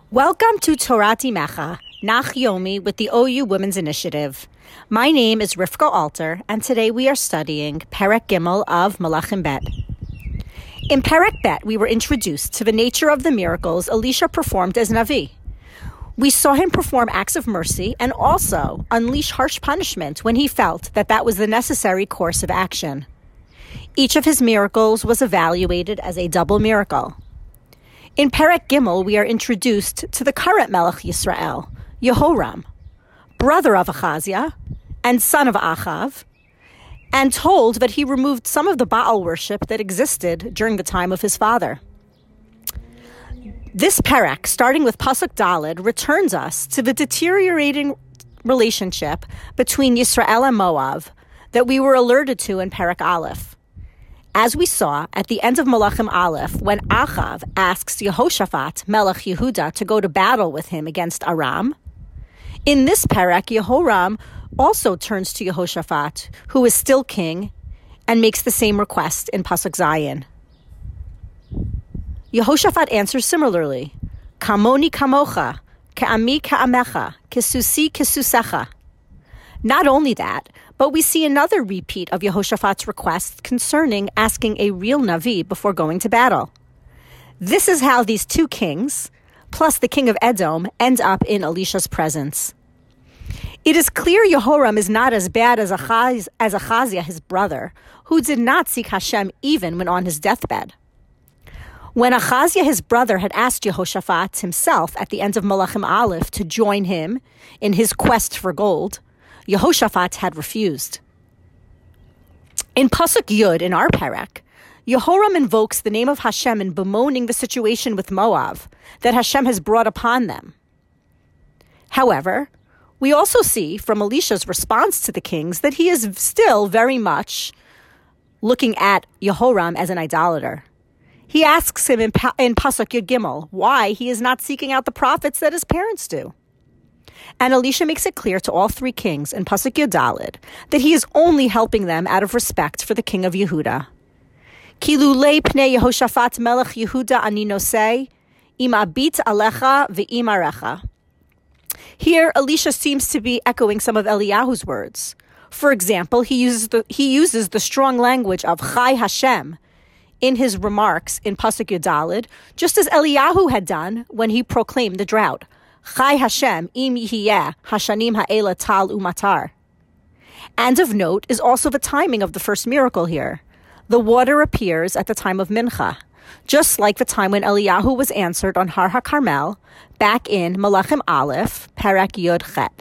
Welcome to Torah Timecha, Nach Yomi with the OU Women's Initiative. My name is Rivka Alter, and today we are studying Perek Gimel of Malachim Bet. In Perek Bet, we were introduced to the nature of the miracles Elisha performed as Navi. We saw him perform acts of mercy and also unleash harsh punishment when he felt that that was the necessary course of action. Each of his miracles was evaluated as a double miracle. In Perek Gimel, we are introduced to the current Melech Yisrael, Yehoram, brother of Achaziah and son of Achav, and told that he removed some of the Baal worship that existed during the time of his father. This Perek, starting with Pasuk Daled, returns us to the deteriorating relationship between Yisrael and Moab that we were alerted to in Perek Aleph. As we saw at the end of Malachim Aleph, when Achav asks Yehoshaphat, Melech Yehuda, to go to battle with him against Aram, in this Perek, Yehoram also turns to Yehoshaphat, who is still king, and makes the same request in Pasuk Zayin. Yehoshaphat answers similarly, Kamoni kamocha, ka'ami ka'amecha, kesusi kesusecha. Not only that, but we see another repeat of Yehoshaphat's request concerning asking a real Navi before going to battle. This is how these two kings, plus the king of Edom, end up in Elisha's presence. It is clear Yehoram is not as bad as Achaziah, his brother, who did not seek Hashem even when on his deathbed. When Achaziah, his brother, had asked Yehoshaphat himself at the end of Malachim Aleph to join him in his quest for gold, Yehoshaphat had refused. In Pasuk Yud, in our Perek, Yehoram invokes the name of Hashem in bemoaning the situation with Moab that Hashem has brought upon them. However, we also see from Elisha's response to the kings that he is still very much looking at Yehoram as an idolater. He asks him in Pasuk Yud Gimel why he is not seeking out the prophets that his parents do. And Elisha makes it clear to all three kings in Pasuk Yud Daled that he is only helping them out of respect for the king of Yehuda. Ki lulei pnei Yehoshaphat melech Yehuda ani nosei, im abit alecha ve'im arecha. Here, Elisha seems to be echoing some of Eliyahu's words. For example, he uses the strong language of Chai Hashem in his remarks in Pasuk Yud Daled, just as Eliyahu had done when he proclaimed the drought. Chai Hashem im yihiyeh hashanim ha'ela tal umatar. And of note is also the timing of the first miracle here. The water appears at the time of Mincha, just like the time when Eliyahu was answered on Har HaKarmel, back in Malachim Aleph, Perek Yud Chet.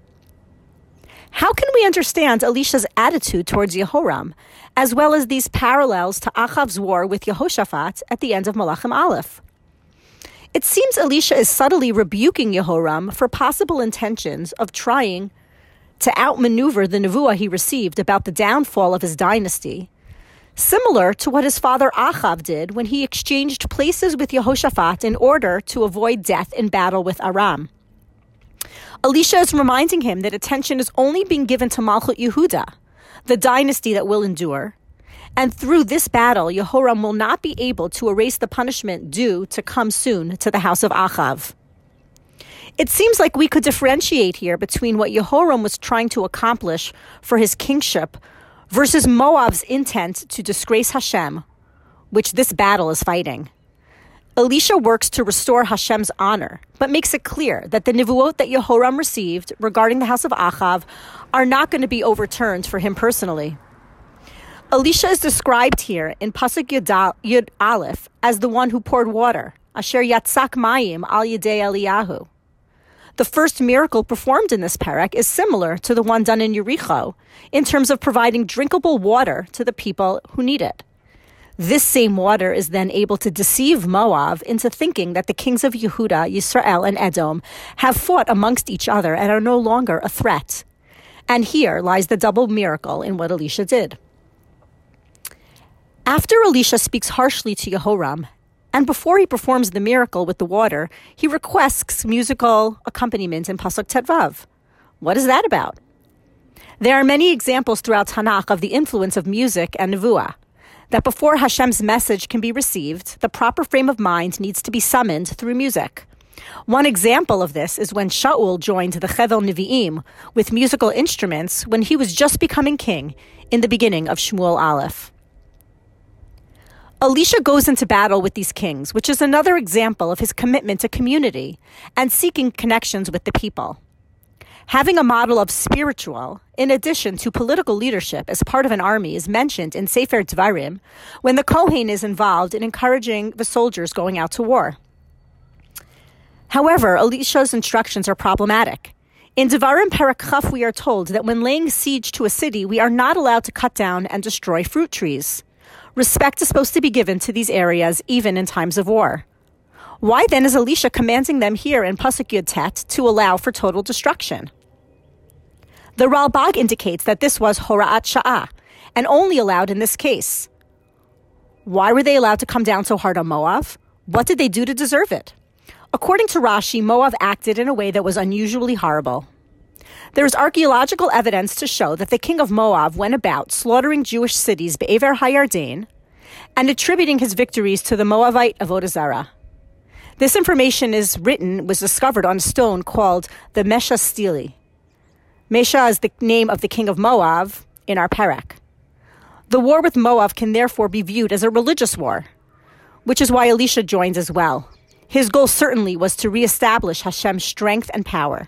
How can we understand Elisha's attitude towards Yehoram, as well as these parallels to Achav's war with Yehoshaphat at the end of Malachim Aleph? It seems Elisha is subtly rebuking Yehoram for possible intentions of trying to outmaneuver the nevuah he received about the downfall of his dynasty, similar to what his father Achav did when he exchanged places with Yehoshaphat in order to avoid death in battle with Aram. Elisha is reminding him that attention is only being given to Malchut Yehuda, the dynasty that will endure, and through this battle, Yehoram will not be able to erase the punishment due to come soon to the house of Achav. It seems like we could differentiate here between what Yehoram was trying to accomplish for his kingship versus Moab's intent to disgrace Hashem, which this battle is fighting. Elisha works to restore Hashem's honor, but makes it clear that the nivuot that Yehoram received regarding the house of Achav are not going to be overturned for him personally. Elisha is described here in Pasuk Yud Aleph as the one who poured water, Asher Yatzak Mayim al Yedei Eliyahu. The first miracle performed in this Perek is similar to the one done in Yericho in terms of providing drinkable water to the people who need it. This same water is then able to deceive Moab into thinking that the kings of Yehuda, Yisrael, and Edom have fought amongst each other and are no longer a threat. And here lies the double miracle in what Elisha did. After Elisha speaks harshly to Yehoram, and before he performs the miracle with the water, he requests musical accompaniment in Pasuk Tetvav. What is that about? There are many examples throughout Tanakh of the influence of music and nevuah. that before Hashem's message can be received, the proper frame of mind needs to be summoned through music. One example of this is when Shaul joined the Chevel Nevi'im with musical instruments when he was just becoming king in the beginning of Shmuel Aleph. Elisha goes into battle with these kings, which is another example of his commitment to community and seeking connections with the people. Having a model of spiritual, in addition to political leadership as part of an army, is mentioned in Sefer Dvarim when the Kohen is involved in encouraging the soldiers going out to war. However, Elisha's instructions are problematic. In Devarim Perek Chaf, we are told that when laying siege to a city, we are not allowed to cut down and destroy fruit trees. Respect is supposed to be given to these areas even in times of war. Why then is Elisha commanding them here in Pasuk Yud Tet to allow for total destruction? The Ralbag indicates that this was Hora'at Sha'ah, and only allowed in this case. Why were they allowed to come down so hard on Moab? What did they do to deserve it? According to Rashi, Moab acted in a way that was unusually horrible. There is archaeological evidence to show that the king of Moab went about slaughtering Jewish cities Be'ever HaYarden and attributing his victories to the Moabite Avodah Zarah. This information was discovered on a stone called the Mesha Stele. Mesha is the name of the king of Moab in our Perek. The war with Moab can therefore be viewed as a religious war, which is why Elisha joins as well. His goal certainly was to reestablish Hashem's strength and power.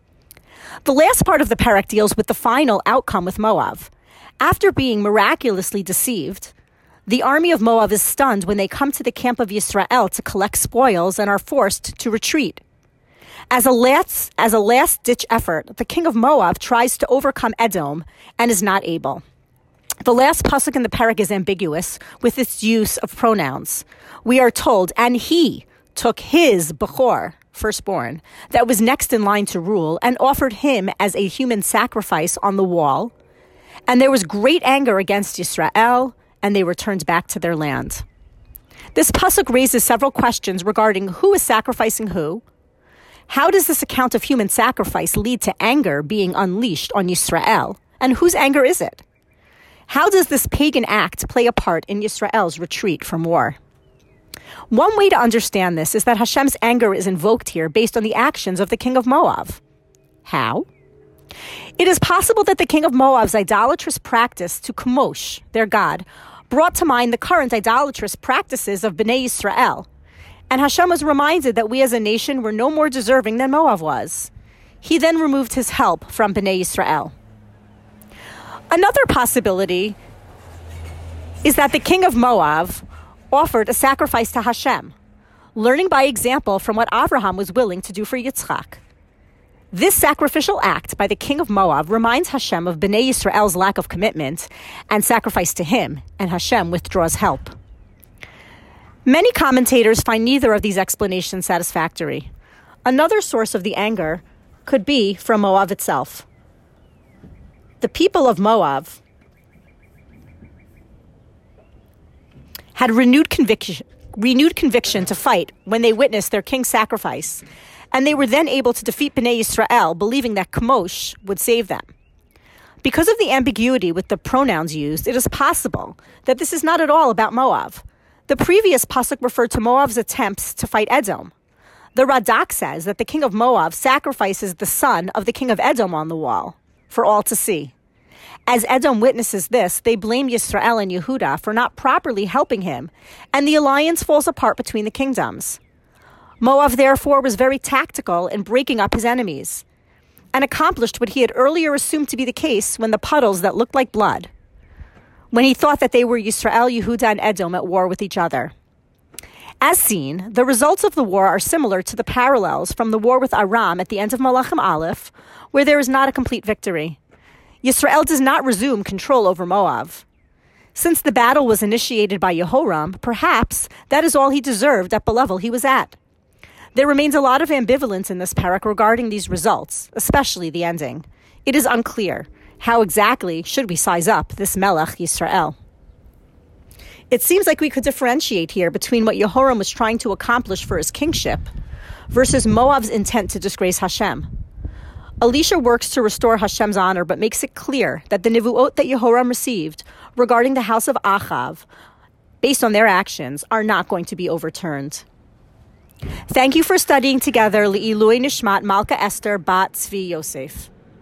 The last part of the Perek deals with the final outcome with Moab. After being miraculously deceived, the army of Moab is stunned when they come to the camp of Yisrael to collect spoils and are forced to retreat. As a last-ditch effort, the king of Moab tries to overcome Edom and is not able. The last pasuk in the Perek is ambiguous with its use of pronouns. We are told, and he took his Bechor, firstborn, that was next in line to rule, and offered him as a human sacrifice on the wall. And there was great anger against Yisrael, and they returned back to their land. This pasuk raises several questions regarding who is sacrificing who. How does this account of human sacrifice lead to anger being unleashed on Yisrael? And whose anger is it? How does this pagan act play a part in Yisrael's retreat from war? One way to understand this is that Hashem's anger is invoked here based on the actions of the king of Moab. How? It is possible that the king of Moab's idolatrous practice to Chemosh, their god, brought to mind the current idolatrous practices of Bnei Yisrael, and Hashem was reminded that we as a nation were no more deserving than Moab was. He then removed his help from Bnei Yisrael. Another possibility is that the king of Moab offered a sacrifice to Hashem, learning by example from what Abraham was willing to do for Yitzchak. This sacrificial act by the king of Moab reminds Hashem of Bnei Yisrael's lack of commitment and sacrifice to him, and Hashem withdraws help. Many commentators find neither of these explanations satisfactory. Another source of the anger could be from Moab itself. The people of Moab had renewed conviction to fight when they witnessed their king's sacrifice, and they were then able to defeat Bnei Yisrael, believing that Chemosh would save them. Because of the ambiguity with the pronouns used, it is possible that this is not at all about Moab. The previous pasuk referred to Moab's attempts to fight Edom. The Radak says that the king of Moab sacrifices the son of the king of Edom on the wall for all to see. As Edom witnesses this, they blame Yisrael and Yehuda for not properly helping him, and the alliance falls apart between the kingdoms. Moab, therefore, was very tactical in breaking up his enemies, and accomplished what he had earlier assumed to be the case when the puddles that looked like blood, when he thought that they were Yisrael, Yehuda, and Edom at war with each other. As seen, the results of the war are similar to the parallels from the war with Aram at the end of Malachim Aleph, where there is not a complete victory. Yisrael does not resume control over Moab. Since the battle was initiated by Yehoram, perhaps that is all he deserved at the level he was at. There remains a lot of ambivalence in this parak regarding these results, especially the ending. It is unclear how exactly should we size up this Melech Yisrael. It seems like we could differentiate here between what Yehoram was trying to accomplish for his kingship versus Moab's intent to disgrace Hashem. Elisha works to restore Hashem's honor, but makes it clear that the nivuot that Yehoram received regarding the house of Achav, based on their actions, are not going to be overturned. Thank you for studying together Li'ilui Nishmat Malka Esther Bat Tzvi Yosef.